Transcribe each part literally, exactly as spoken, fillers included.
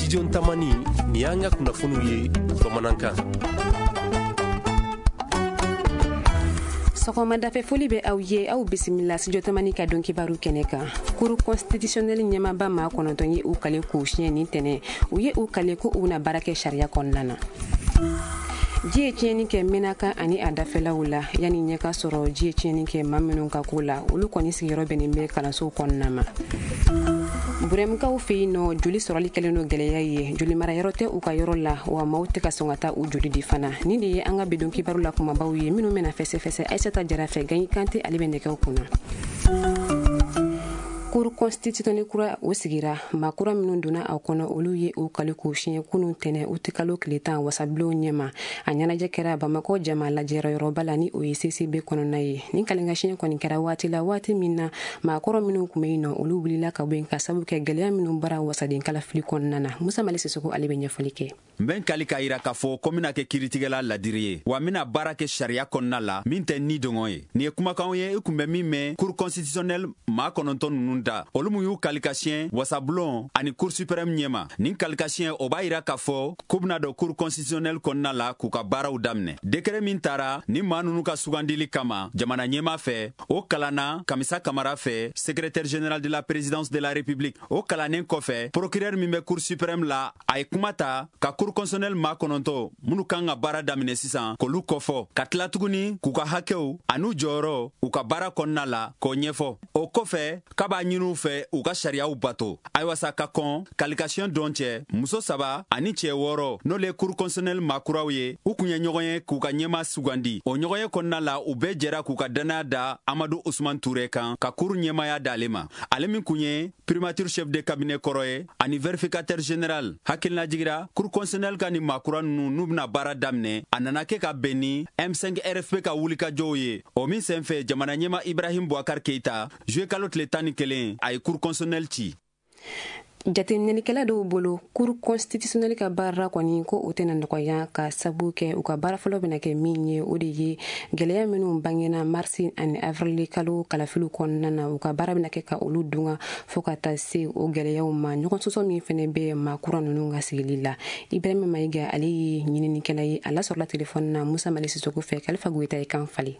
studio Tamani ni an ka kunnafoniw ye bamanankan. Sɔgɔma dafe foli bɛ aw ye aw bisimila studio Tamani ka don kibaru kɛnɛ kan. Cour constitutionnel ɲɛmaaba maa kɔnɔntɔn ye u kale k'u siɲɛ ni tɛnɛ u ye u kale ko u na baara kɛ sariya kɔnɔna na. Ji ye tiɲɛni kɛ Menaka ani a dafɛlaw la yanni ɲɛ ka sɔrɔ ji ye tiɲɛni kɛ maa minnu ka ko la olu kɔni sigiyɔrɔ bɛnnen bɛ kalansow kɔnɔna ma. Burɛmukaw fɛ yen nɔ joli sɔrɔli kɛlen no gɛlɛya ye joli marayɔrɔ tɛ u ka yɔrɔ la wa maaw tɛ ka sɔn ka taa u joli di fana nin de ye an ka bidon kibaru la kumabaw ye minnu bɛna fɛsɛfɛsɛ Aïssata Jara fɛ Gaɲi Kante ale bɛ nɛgɛw kunna. Cour constitutionnelle kura o sigira maa kura minnu donna a kɔnɔ olu ye u kale k'u siɲɛ kunun tɛnɛ u tɛ kalo tile tan wasabilenw ɲɛma a ɲɛnajɛ kɛra Bamakɔ jama lajɛyɔrɔba la ni o ye C C B kɔnɔna ye nin kalenkasiɲɛ kɔni kɛra waati la waati min na maa kɔrɔ minnu kun bɛ yen nɔ olu wulila ka bɔ yen ka sababu kɛ gɛlɛya minnu bara wasaden kalafili kɔnɔna na Musa Mali Sisoko ale bɛ ɲɛfɔli kɛ. N bɛ n kali k'a yira k'a fɔ ko n bɛna kɛ kiiritigɛla ladiri ye wa n bɛna baara kɛ sariya kɔnɔna la min tɛ ni dɔngɔ ye nin ye kumakanw ye i kun bɛ min mɛn Cour constitutionnelle maa kɔnɔntɔn ninnu da olu mun y'u kalikasiyɛn wasabulon ani Cour suprême ɲɛma nin kalikasiyɛn o b'a yira k'a fɔ k'u bɛna don Cour constitutionnelle kɔnɔna la k'u ka baaraw daminɛ décret min taara ni maa ninnu ka sugandili kama jamana ɲɛma fɛ o kalanna Kamisa Kamara fɛ secrétaire général de la présidence de la république o kalannen kɔfɛ procureur min bɛ Cour suprême la a ye kuma ta ka Cour constitutionnelle maa kɔnɔntɔn minnu kan ka baara daminɛ sisan k'olu kɔfɔ ka tila tuguni k'u ka hakɛw an'u jɔyɔrɔ u ka baara kɔnɔna la k'o ɲɛfɔ o kɔfɛ k'a b'a ɲini u fɛ u ka sariyaw bato ayiwa sa ka kɔn kalikasiyɛn dɔn cɛ muso saba ani cɛ wɔɔrɔ n'olu ye Cour constitutionnelle maakuraw ye u kun ye ɲɔgɔn ye k'u ka ɲɛma sugandi o ɲɔgɔn ye kɔnɔna la u bɛɛ jɛra k'u ka dannaya da Amadu Usman Ture kan ka Cour ɲɛmaya d'ale ma ale min kun ye primature chef de cabinet kɔrɔ ye ani vérificateur général hakilina jigira Cour constitutionnelle ka ni maakura ninnu n'u bɛna baara daminɛ a nana kɛ ka bɛn ni M cinq R F P ka wulikajɔw ye o min senfɛ jamana ɲɛma Ibrahim Boubacar Keita juillet kalo tile tan ni kelen a ye Cour constitutionnelle ci. Jateminɛlikɛla dɔw bolo Cour constitutionnelle ka baara kɔni ko o tɛna nɔgɔya ka sabu kɛ u ka baara fɔlɔ bɛna kɛ min ye o de ye gɛlɛya minnu bangena marsi ani avril kalo kalafiliw kɔnɔna na u ka baara bɛna kɛ ka olu dunga fo ka taa se o gɛlɛyaw ma ɲɔgɔn sɔsɔ min fɛnɛ bɛ maakura ninnu ka sigili la Ibrahima Mayiga ale ye ɲininikɛla ye a lasɔrɔla telefɔni na Musa Mali Sisoko fɛ Kalifa Goyita ye kan fali.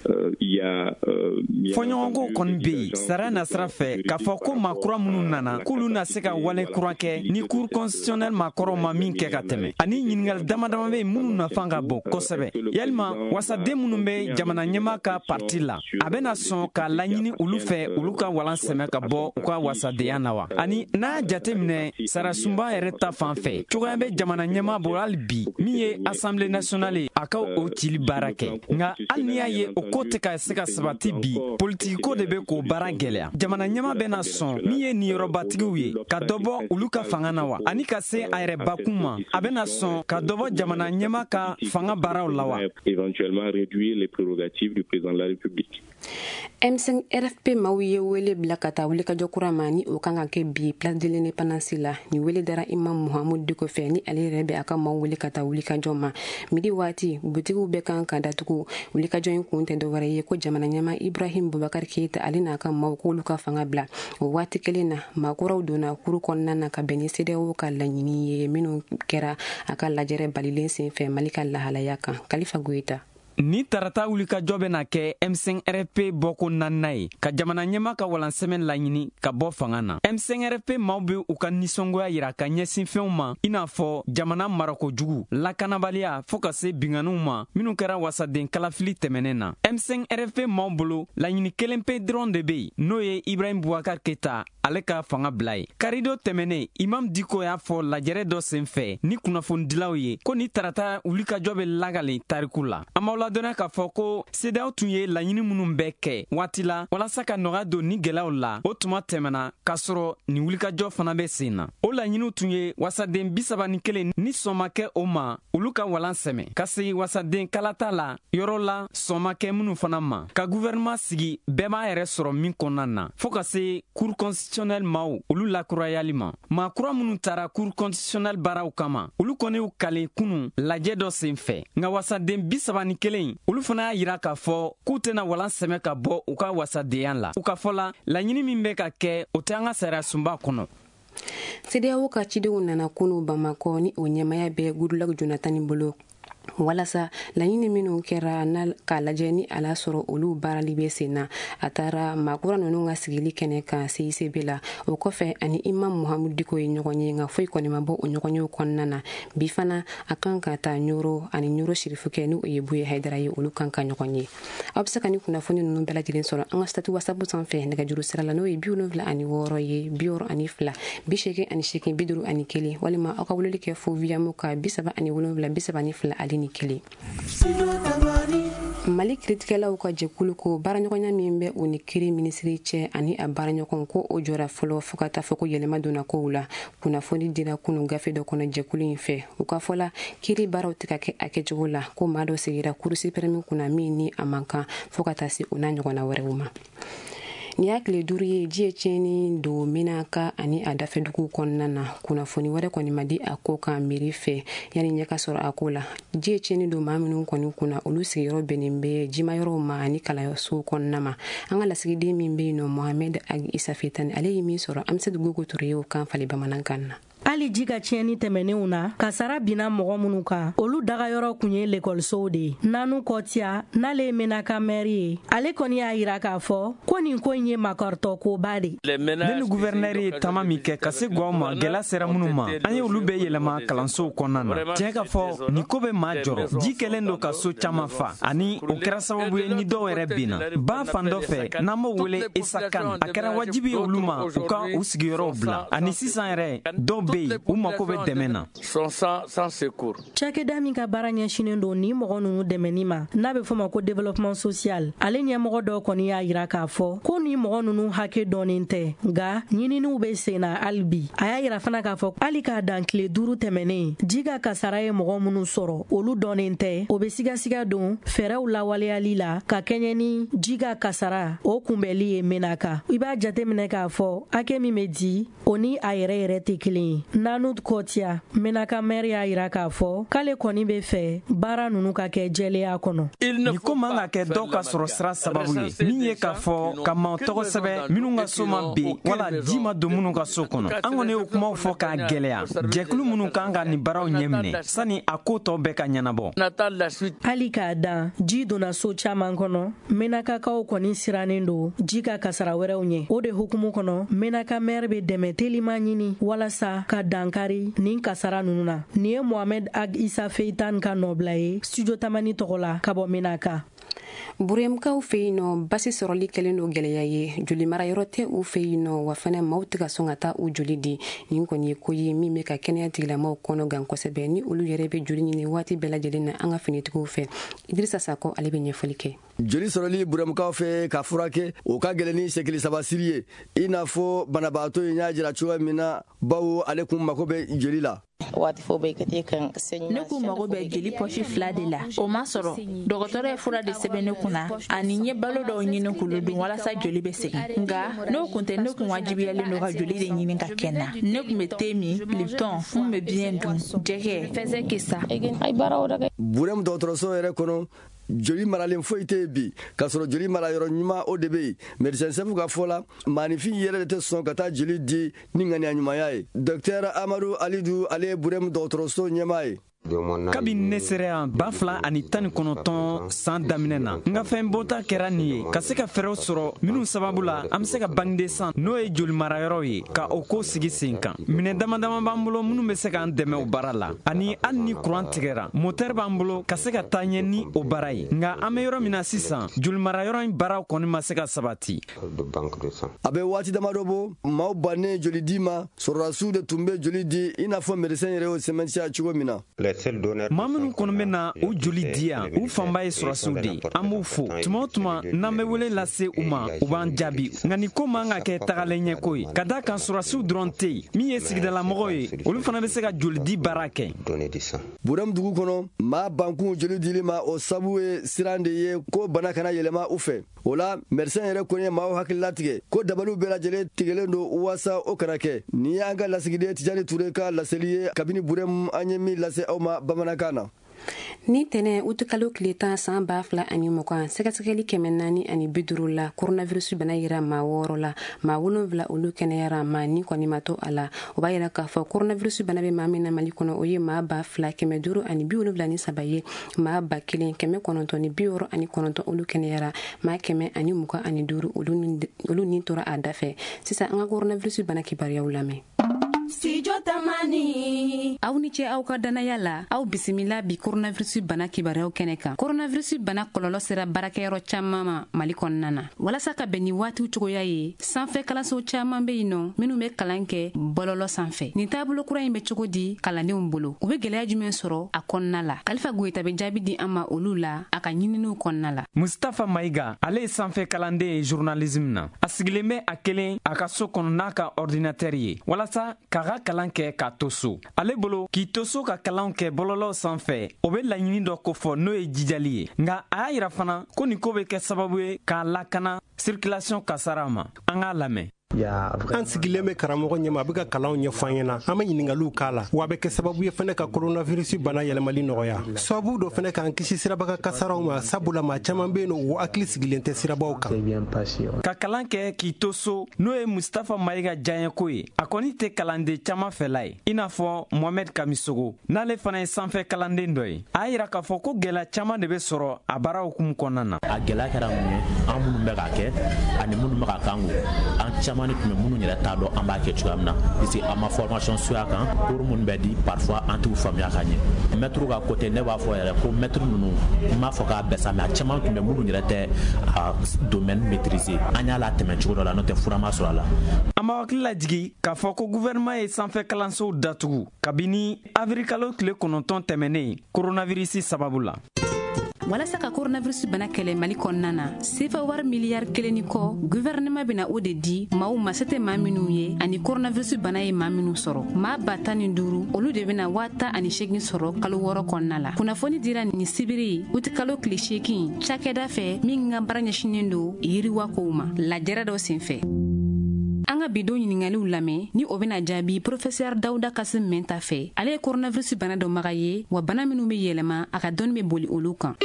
Fɔɲɔgɔnko kɔni bɛ yen sara na sira fɛ k'a fɔ ko maakura minnu nana k'olu na se ka wale kura kɛ ni Cour constitutionnelle maakɔrɔw ma min kɛ ka tɛmɛ ani ɲininkali dama dama bɛ yen minnu nafan ka bon kosɛbɛ yalima wasaden minnu bɛ jamana ɲɛma ka parti la a bɛna sɔn ka laɲini olu fɛ olu ka walan sɛmɛ ka bɔ u ka wasadenya na wa ani n'a jate minɛ sarasunba yɛrɛ ta fan fɛ cogoya bɛ jamana ɲɛma bolo hali bi min ye assemblée nationale ye a ka o cili baara kɛ nka hali n'i y'a ye o ko tɛ ka se ka sabati bi politiki ko de bɛ k'o baara gɛlɛya jamana ɲɛma bɛna sɔn min ye niyɔrɔbatigiw ye ka dɔ bɔ olu ka fanga na wa ani ka se a yɛrɛ bakun ma a bɛna sɔn ka dɔ bɔ jamana ɲɛma ka fanga baaraw la wa M cinq R F P maaw ye wele bila ka taa wulikajɔ kura ma ni o kan ka kɛ bi place de l'indépendance la ni wele dara Imam Muhammadu Diko fɛ ni ale yɛrɛ bɛ a ka maaw wele ka taa wulikajɔ ma midi waati butigiw bɛ kan ka datugu wulikajɔ in kun tɛ dɔwɛrɛ ye ko jamana ɲɛma Ibrahim Boubacar Keita ale n'a ka maaw k'olu ka fanga bila o waati kelen na maakuraw donna kuru kɔnɔna na ka bɛn ni C D E A O ka laɲini ye minnu kɛra a ka lajɛrɛ balilen senfɛ Mali ka lahalaya kan Kalifa Goyita. Ni tarata wulikajɔ bɛna kɛ M cinq R F P bɔko naaninan ye ka jamana ɲɛma ka walansɛmɛ laɲini ka bɔ fanga na M cinq R F P maaw bɛ u ka nisɔngoya yira ka ɲɛsin fɛnw ma i n'a fɔ jamana marakojugu lakanabaliya fɔɔ ka se binganiw ma minnu kɛra wasaden kalafili tɛmɛnen na M cinq R F P maaw bolo laɲini kelen pe dɔrɔn de bɛ yen n'o ye Ibrahim Boubacar Keita ale ka fanga bila ye karido tɛmɛnen Imam Diko y'a fɔ lajɛrɛ dɔ senfɛ ni kunnafonidilaw ye ko ni tarata wulikajɔ bɛ lagali tariku la a dɔnna k'a fɔ ko C D E A O tun ye laɲini minnu bɛɛ kɛ waati la walasa ka nɔgɔya don ni gɛlɛyaw la o tuma tɛmɛna k'a sɔrɔ ni wulikajɔ fana bɛ sen na o laɲiniw tun ye wasaden bi saba ni kelen ni sɔn ma kɛ o ma olu ka walan sɛmɛ ka segin wasaden kalata la yɔrɔ la sɔn ma kɛ minnu fana ma ka gouvernement sigi bɛɛ b'a yɛrɛ sɔrɔ min kɔnɔna na fɔɔ ka se Cour constitutionnelle maaw olu lakurayali ma maa kura minnu taara Cour constitutionnelle baaraw kama olu kɔni y'u kale kunun lajɛ dɔ senfɛ nka wasaden bi saba ni kelen olu fana y'a yira k'a fɔ k'u tɛna walan sɛmɛ ka bɔ u ka wasadenya la u ka fɔ la laɲini min bɛ ka kɛ o tɛ an ka sariya sunba kɔnɔ. C D A O ka cidenw nana kunu Bamako ni o ɲɛmaya bɛ Goodluck Jonathan bolo walasa laɲini minnu kɛra na ka lajɛ ni ala sɔrɔ olu baarali bɛ sen na. A taara maakura ninnu ka sigili kɛnɛ kan C I C B la. O kɔfɛ ani Imam Muhammadu Diko ye ɲɔgɔn ye nka foyi kɔni ma bɔ o ɲɔgɔn yew kɔnɔna na. Bi fana a kan ka taa Ɲoro ani Ɲoro Sherifu kɛ n'o ye Buye Haidara ye olu kan ka ɲɔgɔn ye. Aw bɛ se ka ni kunnafoni ninnu bɛɛ lajɛlen sɔrɔ an ka statut WhatsApp sanfɛ nɛgɛjuru sira la n'o ye bi wolonwula ani wɔɔrɔ ye bi wɔɔrɔ ani fila bi seegin ani seegin bi duuru ani kelen walima aw ka weleli kɛ fo Viamo ka bi saba ani wolonwula bi saba ani fila ali ni kelen. Mali kiiritigɛlaw ka jɛkulu ko baaraɲɔgɔnya min bɛ u ni kiiri minisiri cɛ ani a baaraɲɔgɔn ko o jɔra fɔlɔ fo ka taa fɔ ko yɛlɛma donna kow la. Kunnafoni dira kunu gafe dɔ kɔnɔ jɛkulu in fɛ. U ka fɔla kiiri baaraw tɛ ka kɛ a kɛcogo la ko maa dɔ sigira Cour suprême kunna min ni a man kan fo ka taa se o n'a ɲɔgɔnna wɛrɛw ma. Ni y'a tile duuru ye ji ye tiɲɛni don Menaka ani a dafɛduguw kɔnɔna na. Kunnafoni wɛrɛ kɔni ma di a ko kan miiri fɛ yani ɲɛ ka sɔrɔ a ko la. Ji ye tiɲɛni don maa minnu kɔni kunna olu sigiyɔrɔ bɛnnen bɛ jimayɔrɔw ma ani kalansow kɔnɔna ma. An ka lasigiden min bɛ yen nɔ Mohamed Ag Isa Fetani ale ye min sɔrɔ Amsatu Gogo Ture y'o kan fali bamanankan na. Ali ji ka tiɲɛni tɛmɛnenw na kasara bina mɔgɔ minnu kan olu dagayɔrɔ kun ye lekɔlisow de ye. Nanu Kɔtia n'ale ye Menaka maire ye ale kɔni y'a yira k'a fɔ ko nin ko in ye makɔrɔtɔ koba de. Ne ni gouverneur ye taama min kɛ ka se gwaw ma gɛlɛya sera minnu ma an ye olu bɛɛ yɛlɛma kalansow kɔnɔna na. Tiɲɛ ka fɔ nin ko bɛ maa jɔrɔ ji kɛlen don ka so caman fa ani o kɛra sababu ye ni dɔw yɛrɛ binna. Ba fan dɔ fɛ n'an b'o wele Isa Kan a kɛra wajibi ye olu ma u ka u sigiyɔrɔw bila ani sisan yɛrɛ dɔw u mako bɛ dɛmɛ na. Cakɛda min ka baara ɲɛsinen don ni mɔgɔ ninnu dɛmɛni ma n'a bɛ fɔ ma ko développement social ale ɲɛmɔgɔ dɔw kɔni y'a yira k'a fɔ ko ni mɔgɔ ninnu hakɛ dɔɔnin tɛ nka ɲininiw bɛ sen na hali bi. A y'a yira fana k'a fɔ hali k'a dan tile duuru tɛmɛnen ji ka kasara ye mɔgɔ minnu sɔrɔ olu dɔɔnin tɛ o bɛ sigasiga don fɛɛrɛw lawaleyali la ka kɛɲɛ ni ji ka kasara o kunbɛli ye Menaka. I b'a jateminɛ k'a fɔ hakɛ min bɛ di o ni a yɛrɛ yɛrɛ tɛ kelen ye. Nanu Kɔtia Menaka maire y'a yira k'a fɔ k'ale kɔni bɛ fɛ baara ninnu ka kɛ jɛlenya kɔnɔ. Ni ko man ka kɛ dɔw ka sɔrɔ sira sababu ye min ye k'a fɔ ka maaw tɔgɔ sɛbɛn minnu ka so ma bin wala ji ma don minnu ka so kɔnɔ. An kɔni y'o kumaw fɔ k'a gɛlɛya jɛkulu minnu kan ka nin baaraw ɲɛminɛ sani a ko tɔ bɛɛ ka ɲɛnabɔ. Hali k'a dan ji donna so caman kɔnɔ Menakakaw kɔni sirannen don ji ka kasara wɛrɛw ɲɛ. O de hukumu kɔnɔ Menaka maire bɛ dɛmɛ telima ɲini walasa ka dankari nin kasara ninnu na. Nin ye Mohamed Ag Isa Feitan ka nɔbila ye studio Tamani tɔgɔ la ka bɔ Menaka. Buremkaw fɛ yen nɔ basi sɔrɔli kɛlen don gɛlɛya ye joli marayɔrɔ tɛ u fɛ yen nɔ wa fana maaw tɛ ka sɔn ka taa u joli di. Nin kɔni ye ko ye min bɛ ka kɛnɛya tigilamaaw kɔnɔ gan kosɛbɛ ni olu yɛrɛ bɛ joli ɲini waati bɛɛ lajɛlen na an ka finitigiw fɛ. Idrissa Sako ale bɛ ɲɛfɔli kɛ. Joli sɔrɔli Buremkaw fɛ ka furakɛ o ka gɛlɛn ni sekili saba siri ye i n'a fɔ banabaatɔ in y'a jira cogoya min na bawo ale kun mako bɛ joli la. Ne kun mago bɛ jeli pɔsi fila de la o ma sɔrɔ dɔgɔtɔrɔ ye fura de sɛbɛn ne kunna ani n ye balo dɔw ɲini k'olu dun walasa joli bɛ segin nka n'o kun tɛ ne kun wajibiyalen don ka joli de ɲini ka kɛ n na. Ne kun bɛ te min Lipton n bɛ biyɛn dun jɛgɛ fɛnsɛ kisa. Burem dɔgɔtɔrɔso yɛrɛ kɔnɔ joli maralen foyi tɛ bi k'a sɔrɔ joli marayɔrɔ ɲuman o de bɛ yen. Médecin chef ka fɔ la maanifin yɛrɛ de tɛ sɔn ka taa joli di ni ŋaniya ɲumanya ye. Docteur Amadou Alidou ale ye Burem dɔgɔtɔrɔso ɲɛmaa ye. Kabini ne sera yan ba fila ani tan ni kɔnɔntɔn san daminɛ na n ka fɛn bɔta kɛra nin ye ka se ka fɛɛrɛw sɔrɔ minnu sababu la an bɛ se ka bangeden san n'o ye joli marayɔrɔ ye ka o ko sigi sen kan. Minɛ dama dama b'an bolo minnu bɛ se k'an dɛmɛ o baara la ani hali ni kuran tigɛra motɛri b'an bolo ka se ka taa ɲɛ ni o baara ye nka an bɛ yɔrɔ min na sisan joli marayɔrɔ in baaraw kɔni ma se ka sabati. A bɛ waati damadɔ bɔ maaw bannen joli di ma sɔrɔdasiw de tun bɛ joli di i n'a fɔ médecin yɛrɛ y'o sɛmɛntiya cogo min na. Maa minnu kɔni bɛ na u joli di yan u fanba ye sɔrɔdasiw de ye an b'u fo tuma o tuma n'an bɛ wele lase u ma u b'an jaabi nka nin ko man ka kɛ tagalen ɲɛ ko ye ka da kan sɔrɔdasiw dɔrɔn tɛ yen min ye sigidalamɔgɔw ye olu fana bɛ se ka joli di baara kɛ. Burem dugu kɔnɔ maa bankun joli dili ma o sabu ye siran de ye ko bana kana yɛlɛma u fɛ o la médecin yɛrɛ kɔni ye maaw hakili latigɛ ko dabaliw bɛɛ lajɛlen tigɛlen don waasa o kana kɛ. Nin y'an ka lasigiden Tijani Ture ka laseli ye kabini Burem an ye min lase aw ma bamanankan na. ni tene utukalo kile tan san ba fila ani mugan sɛgɛsɛgɛli kɛmɛ naani ani bi duuru la coronavirus bana yira maa wɔɔrɔ la maa wolonwula olu kɛnɛyara maa ni kɔni ma to a la o b'a yira k'a fɔ coronavirus bana bɛ maa min na mali kɔnɔ o ye maa ba fila kɛmɛ duuru ani bi wolonwula ni saba ye maa ba kelen kɛmɛ kɔnɔntɔn ni bi wɔɔrɔ ani kɔnɔntɔn olu kɛnɛyara maa kɛmɛ ani mugan ani duuru olu ni tora a da fɛ sisan an ka coronavirus bana kibariyaw lamɛn. Studio Tamani. Aw ni cɛ aw ka danaya la aw bisimila bi coronavirus bana kibaruyaw kɛnɛ kan. Coronavirus bana kɔlɔlɔ sera baarakɛyɔrɔ caman ma Mali kɔnɔna na. Walasa ka bɛn ni waatiw cogoya ye, sanfɛ kalanso caman bɛ yen nɔ minnu bɛ kalan kɛ bɔlɔlɔ sanfɛ. Nin taabolo kura in bɛ cogo di kalandenw bolo? U bɛ gɛlɛya jumɛn sɔrɔ a kɔnɔna la? Kalifa Goyita bɛ jaabi di an ma olu la a ka ɲininiw kɔnɔna la. Mustafa Mayiga, ale ye sanfɛ kalanden ye journalisme na. A sigilen bɛ a kelen a ka so kɔnɔ n'a ka ordinateur ye. Walasa k'a ka kalan kɛ k'a to so. Ale bolo k'i to so ka kalan kɛ bɔlɔlɔ sanfɛ o bɛ laɲini dɔ kofɔ n'o ye jijali ye nka a y'a yira fana ko nin ko bɛ kɛ sababu ye k'a lakana circulation kasara ma. An k'a lamɛn. An sigilen bɛ karamɔgɔ ɲɛma a bɛ ka kalanw ɲɛfɔ an ɲɛna an bɛ ɲininkaliw k'a la wa a bɛ kɛ sababu ye fana ka coronavirus bana yɛlɛmali nɔgɔya sababu dɔ fana k'an kisi sirabaga kasaraw ma sabula maa caman bɛ yen nɔ o hakili sigilen tɛ sirabaw kan. Ka kalan kɛ k'i to so n'o ye Mustafa Mayiga janyeko ye a kɔni tɛ kalanden caman fɛla ye i n'a fɔ Mohamed Kamisogo n'ale fana ye sanfɛ kalanden dɔ ye a y'a yira k'a fɔ ko gɛlɛya caman de bɛ sɔrɔ a baara hukumu kɔnɔna na. A gɛlɛya kɛra mun ye an minnu bɛ k'a kɛ ani minnu bɛ ka kan an caman tun bɛ minnu yɛrɛ t'a dɔn an b'a kɛ cogoya min na parce que an ma formation suya kan cours minnu bɛ di parfois an t'u faamuya ka ɲɛ maître ka côté ne b'a fɔ yɛrɛ ko maître ninnu n m'a fɔ k'a bɛɛ sa mais a caman tun bɛ minnu yɛrɛ tɛ a domaine maîtriser an y'a la tɛmɛ cogo dɔ la n'o tɛ fura ma sɔrɔ a la. An b'a hakili lajigi k'a fɔ ko gouvernement ye sanfɛ kalansow datugu kabini avril kalo tile kɔnɔntɔn tɛmɛnen coronavirus sababu la. Walasa ka coronavirus bana kɛlɛ Mali kɔnɔna na sefa wari miliyari kelen ni kɔ gouvernement bɛna o de di maaw ma se tɛ maa minnu ye ani coronavirus bana ye maa minnu sɔrɔ maa ba tan ni duuru olu de bɛna waa tan ani seegin sɔrɔ kalo wɔɔrɔ kɔnɔna la kunnafoni dira ni sibiri uti kalo tile seegin cakɛda fɛ min ka baara ɲɛsinen don yiriwakow ma lajɛrɛ dɔ senfɛ. An ka bidon ɲininkaliw lamɛn ni o bɛna jaabi professeur Dawuda Kasim Menta fɛ ale ye coronavirus bana dɔ maga ye wa bana minnu bɛ yɛlɛma a ka dɔnni bɛ boli olu kan.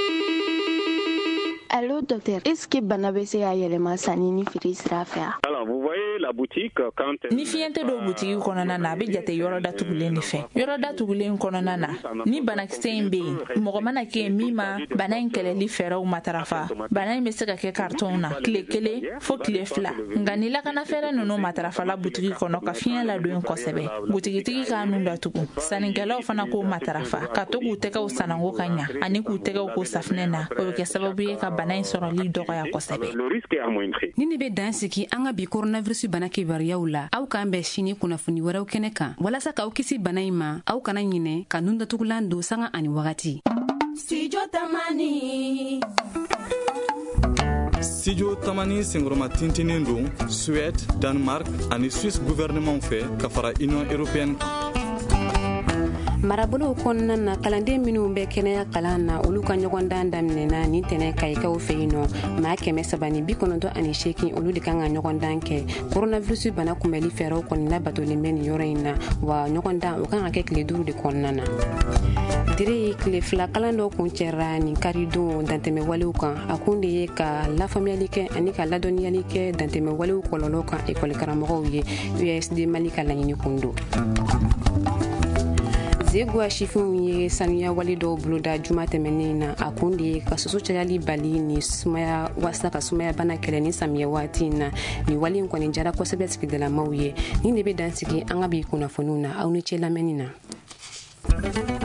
Allô docteur, est-ce que bana bɛ se ka yɛlɛma sanni ni feere sira fɛ? Alors vous voyez la boutique quand ni fiɲɛ tɛ don butigi kɔnɔna na a bɛ jate yɔrɔ datugulen de fɛ yɔrɔ datugulen kɔnɔna na ni banakisɛ in bɛ yen mɔgɔ mana kɛ min ma bana in kɛlɛli fɛɛrɛw matarafa bana in bɛ se ka kɛ carton na tile kelen fo tile fila nka ni lakana fɛɛrɛ ninnu matarafala butigi kɔnɔ ka fiɲɛ ladon kosɛbɛ butigitigi k'a nun datugu sannikɛlaw fana k'o matarafa ka to k'u tɛgɛw sanango ka ɲa ani k'u tɛgɛw ko safinɛ na o bɛ kɛ sababu ye ka bana in sɔrɔli dɔgɔya kosɛbɛ. Ni ne bɛ dan sigi an ka bi coronavirus bana kibaruyaw la aw k'an bɛn sini kunnafoni wɛrɛw kɛnɛ kan walasa k'aw kisi bana in ma aw kana ɲinɛ ka nun datugulan don sanga ani wagati. Studio Tamani. Studio Tamani sengoroma tintinin don Suède, Danemark ani Suisse gouvernement fɛ ka fara Union européenne. Marabolo kɔnɔna na kalanden minnu bɛ kɛnɛya kalan na olu ka ɲɔgɔndan daminɛna ni tɛnɛ kayikaw fɛ yen nɔ maa kɛmɛ saba ni bi kɔnɔntɔn ani seegin olu de kan ka ɲɔgɔndan kɛ coronavirus bana kunbɛli fɛɛrɛw kɔni labatolen bɛ nin yɔrɔ in na wa ɲɔgɔndan o kan ka kɛ tile duuru de kɔnɔna na. Dire ye tile fila kalan dɔ kun cɛra nin karidon dantɛmɛ walew kan a kun de ye ka lafaamuyali kɛ ani ka ladɔnniyali kɛ dantɛmɛ walew kɔlɔlɔ kan ekɔli karamɔgɔw ye U S D Mali ka laɲini kun don. Zegwa shifinw ye sanuya wale dɔw boloda juma tɛmɛnen na a kun de ye ka soso cayali bali ni sumaya wasa ka sumaya bana kɛlɛ ni samiyɛ waati in na ni wale in kɔni jara kosɛbɛ sigidalamaw ye ni de bɛ dan sigi an ka bi kunnafoniw na aw ni cɛ lamɛnni na.